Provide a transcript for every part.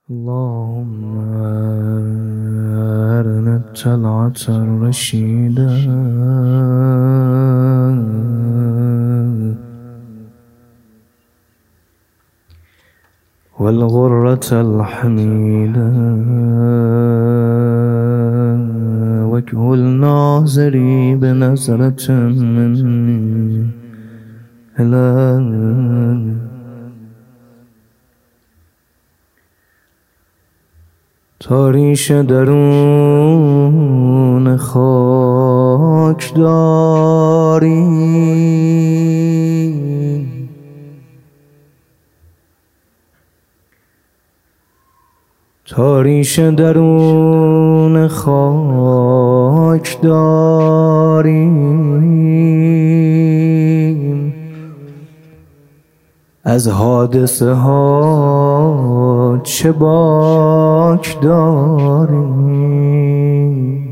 اللهم أرنا الطلعة الرشيدة والغرة الحميدة وجه الناظري بنظرة مني إلى تاریش درون خاک داری تاریش درون خاک داریم از حادثه ها چه باک داریم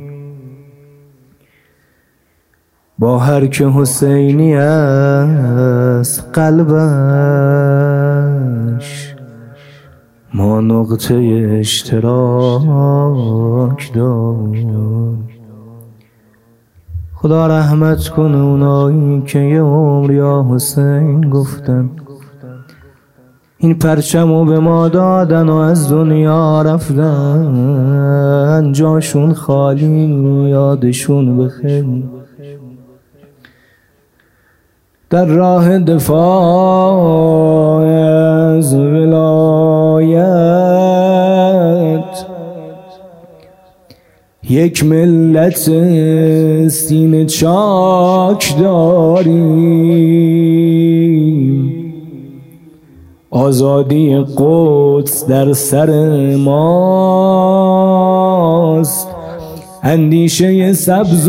با هر که حسینی از قلبش ما نقطه اشتراک داریم. خدا رحمت کنه اونایی که یه عمر یا حسین گفتن، این پرچمو به ما دادن و از دنیا رفتن، جاشون خالی یادشون بخیر. در راه دفاع از ولایت یک ملت سینه چاک داریم، آزادی قدس در سر ماست، اندیشه سبز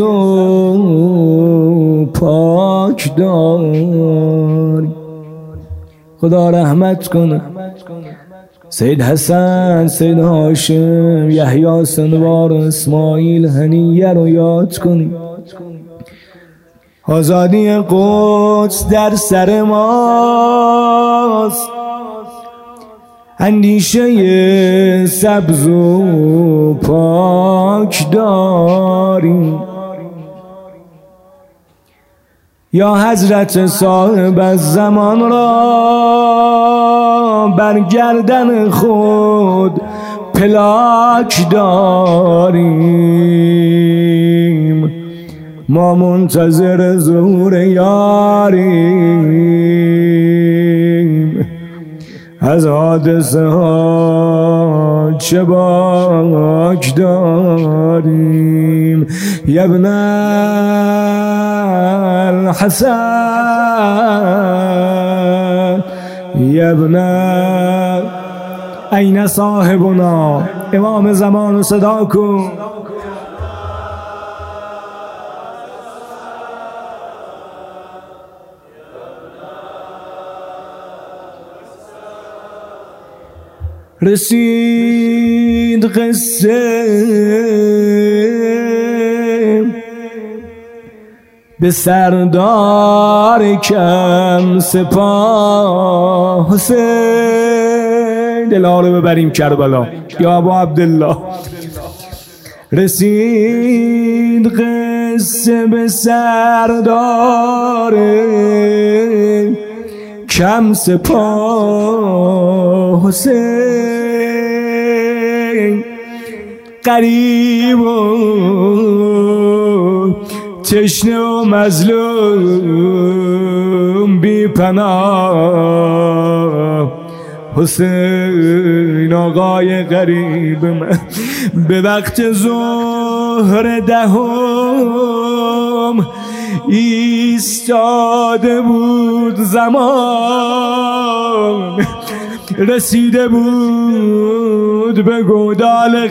و پاک داریم. خدا رحمت کنه سید حسن، سید هاشم، یحیی سنوار، اسماعیل هنیه رو یاد کنی. آزادی قدس در سر ماست، اندیشه سبز و پاک داریم. یا حضرت صاحب از زمان را بر گردن خود پلاک داریم، ما منتظر ظهور یاریم، از حادثه ها چه باک داریم. یبن الحسن یبن این صاحبنا، امام زمان رو صدا کن. رسید قصه به سردار کم سپاه حسین، دلها رو ببریم کربلا یا ابا عبدالله. رسید قصه به سردار کم سپاه حسین، غریب و تشنه و مظلوم بی پناه حسین، آقای غریب من به وقت ظهر دهم ایستاده بود زمان، رسیده بود به گودال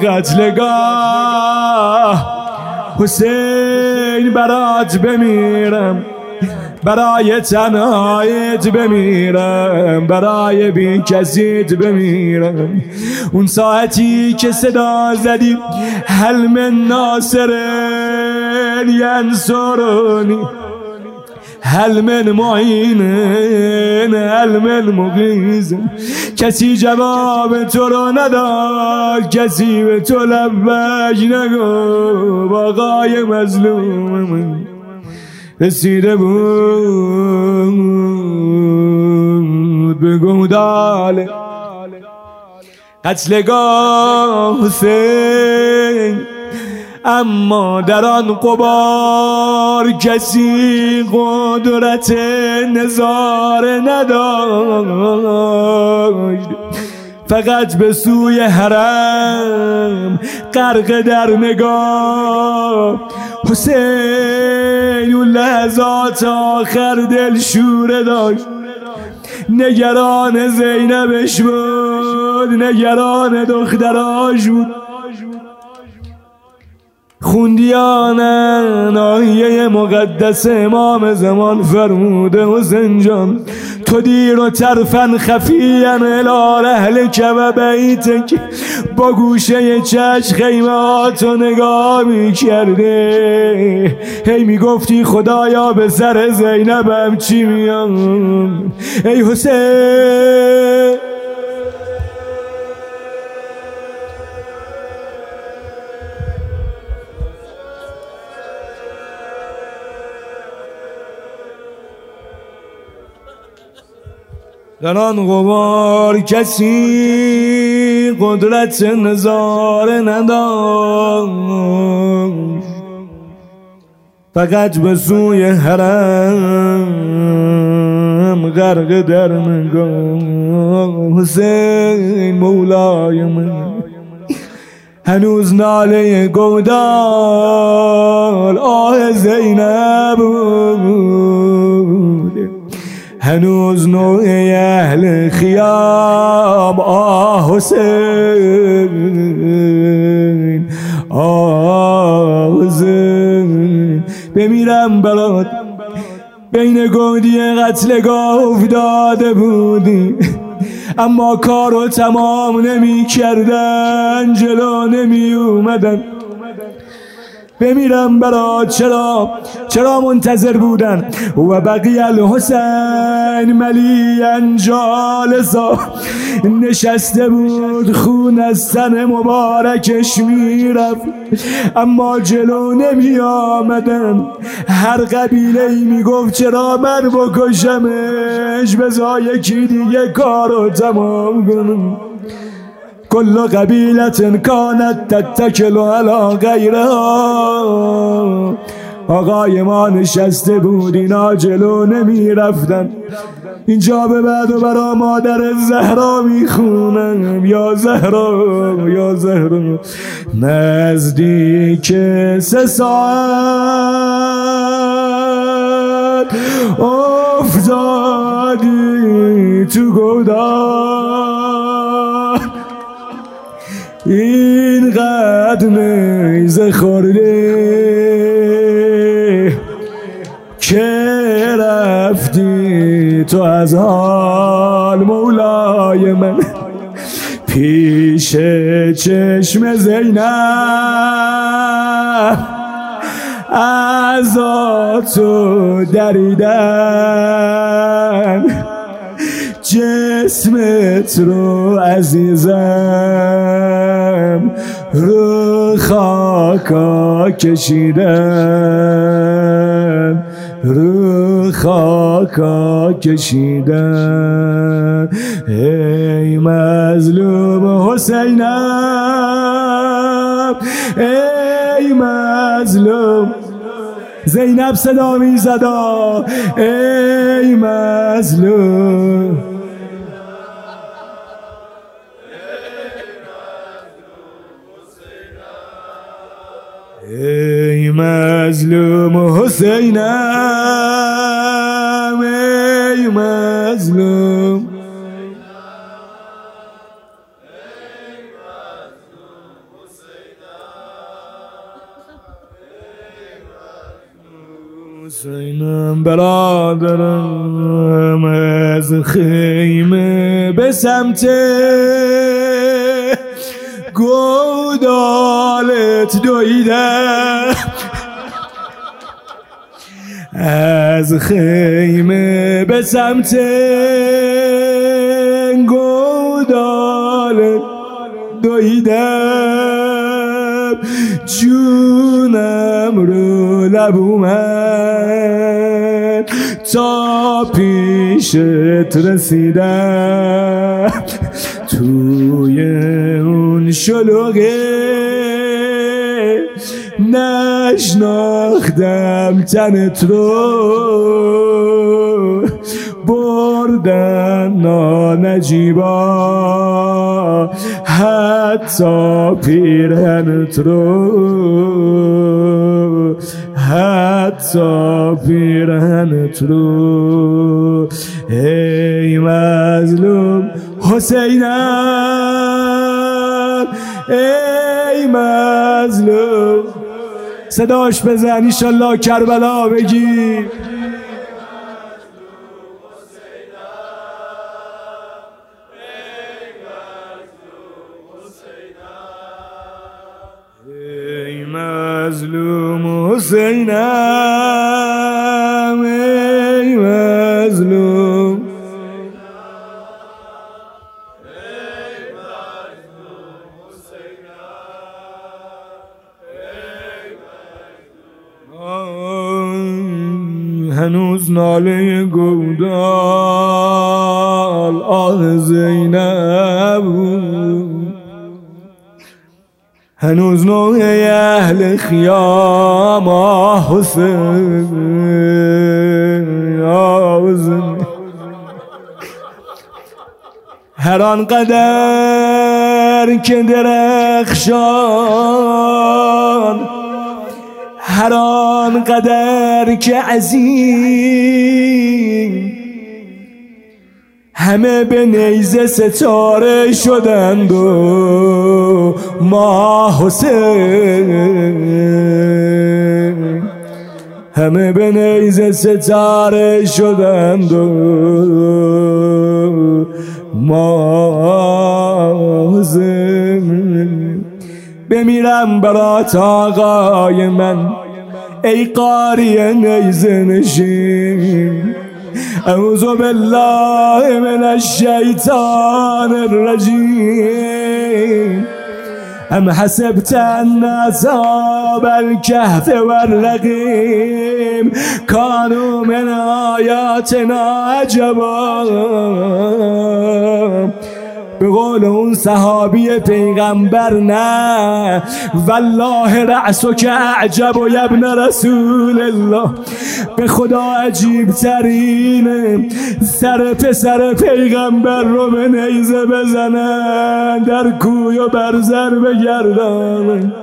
قتلگاه. حسین برات بمیرم، برای تنهایت بمیرم، برای بی کسیت بمیرم. اون ساعتی که صدا زدی هل من ناصر ینصرنی، هل من معین، هل من مغیظ، کسی جواب تو رو نداد، کسی به تو لبک نگفت. آقای مظلوم رسیده بود به گودال قتلگاه حسین، اما در آن غبار کسی قدرت نظاره نداشت. فقط به سوی حرم غرق در نگاه حسین اون لحظات آخر دل شوره داشت. نگران زینبش بود، نگران دختراش بود. خوندیانن آیه مقدس امام زمان فرموده حسین جان تو دیر و طرفن خفیان الال اهلک و بیتک، با گوشه چشم خیمه هاتو نگاه می کرده، هی می گفتی خدایا به سر زینبم چی میام. ای حسین در آن غبار کسی قدرت نظاره نداشت، فقط به سوی حرم غرق در نگاه حسین مولای من. هنوز ناله گودال آه زینب بود، هنوز نوع اهل خیام آه حسین آه حسین. بمیرم برات بین گودی قتلگاه افتاده بودی، اما کارو تمام نمی کردن، جلو نمی اومدن. بمیرم برات چرا منتظر بودن؟ و بقی الحسین ملیان جالسا نشسته بود، خون از تن مبارکش میرفت، اما جلو نمی آمدن. هر قبیله ای می گفت چرا من بکشمش، بذار یکی دیگه کارو تمام کنم. کل قبیلت کانت تتکل علی غیرها. آقای ما نشسته بود، اینا جلو نمی رفتن. اینجا به بعد و برا مادر زهرا میخونم، یا زهرا یا زهرا. نزدیک 3 ساعت افتادی تو گودال، اینقدر نیزه خورده که رفتی تو از حال مولای من. پیش چشم زینب عزاتو دریدن، جسمت رو عزیزم رو خاکا کشیدن، رو خاکا کشیدن. ای مظلوم حسینم، ای مظلوم. زینب صدا می زدا ای مظلوم. ای مظلوم حسینم، ای مظلوم. حسینم برادرم از خیمه به سمت گودالت دویدم، از خیمه به سمت گودالت داله دویدم جونم رو لب اومد تا پیشت رسیدم توی اون شلوغه نشناختم تنت رو بردن نانجیبا حتی پیرهنت رو حتی پیرهنت رو ای مظلوم حسینم ای مظلوم صداش بزن انشالله کربلا بگیر ای مظلوم حسینم ای مظلوم هنوز ناله گودال آه زینب هنوز نوع اهل خیام آه حسین آه حسین هر آنقدر که درخشان هر آنقدر که عظیم همه به نیزه ستاره شدند و ما حسین همه به نیزه ستاره شدند و ما حسین بمیرم برات آقای من ای قاری نیزه نشین اعوذ بالله من الشیطان الرجیم ام حسبت ان اصحاب الكهف والرقیم كانوا من آیاتنا عجبا به قول اون صحابی پیغمبر نه والله رأسک اعجب و ابن رسول الله به خدا عجیب ترینه سر پسر پیغمبر رو به نیزه بزنن در کوی و برزر بگردن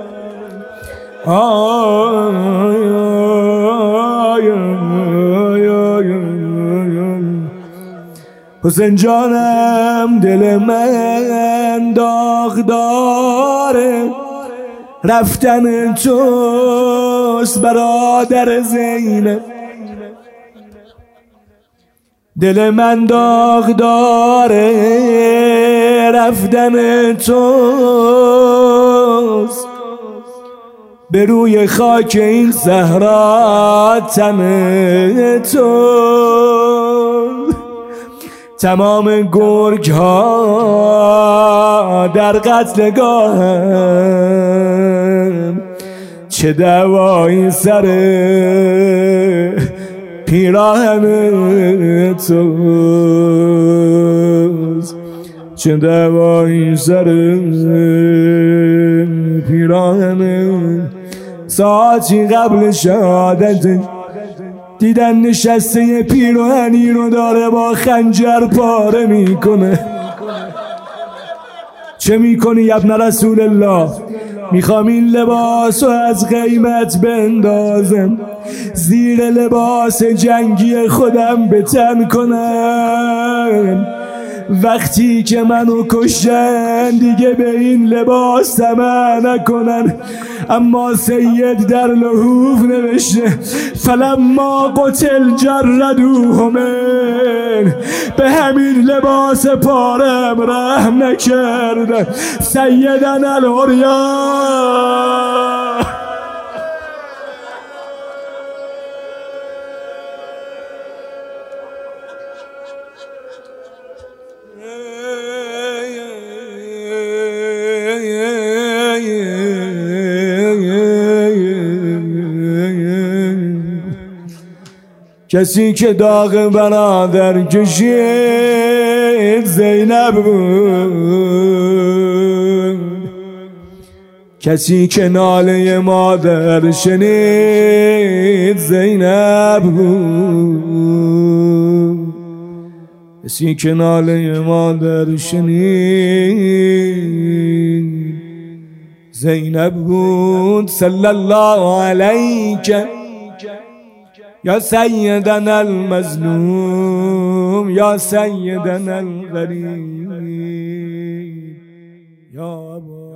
حسین جانم دل من داغ داره رفتن توست برادر زینب دل من داغ داره رفتن توست به روی خاک این صحرا تن تو تمام گرگ ها در قتلگاهم چه دوایی سر پیراهن توست چه دوایی سر پیراهن ساعتی قبل شهادت دیدن نشسته پیراهنی رو داره با خنجر پاره میکنه چه میکنی ابن رسول الله؟ میخوام این لباس رو از قیمت بندازم زیر لباس جنگی خودم به تن کنم وقتی که منو کشتن دیگه به این لباس طمع نکنن اما سید در لحوف نوشته فلما قتل جردوه من به همین لباس پارم رحم نکردن سیدن العریان کسی که داغ برادر کشید زینب بود، کسی که ناله مادر شنید زینب بود، کسی که ناله مادر شنید زینب بود. صلی الله علیک یا سیدنا المظلوم یا سیدنا الغریب یا ابا